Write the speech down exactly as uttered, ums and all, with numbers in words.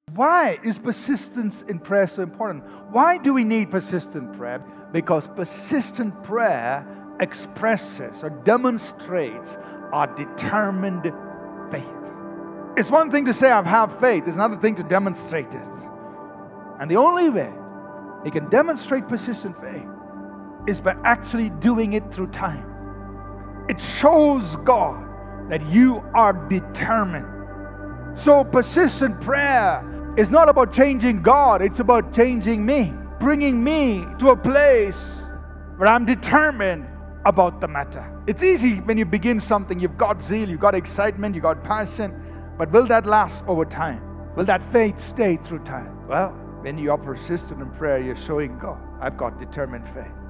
Why is persistence in prayer so important? Why do we need persistent prayer? Because persistent prayer expresses or demonstrates our determined faith. It's one thing to say I have faith. It's another thing to demonstrate it. And the only way you can demonstrate persistent faith is by actually doing it through time. It shows God that you are determined. So persistent prayer is not about changing God. It's about changing me, bringing me to a place where I'm determined about the matter. It's easy when you begin something. You've got zeal, you've got excitement, you've got passion. But will that last over time? Will that faith stay through time? Well, when you are persistent in prayer, you're showing God, I've got determined faith.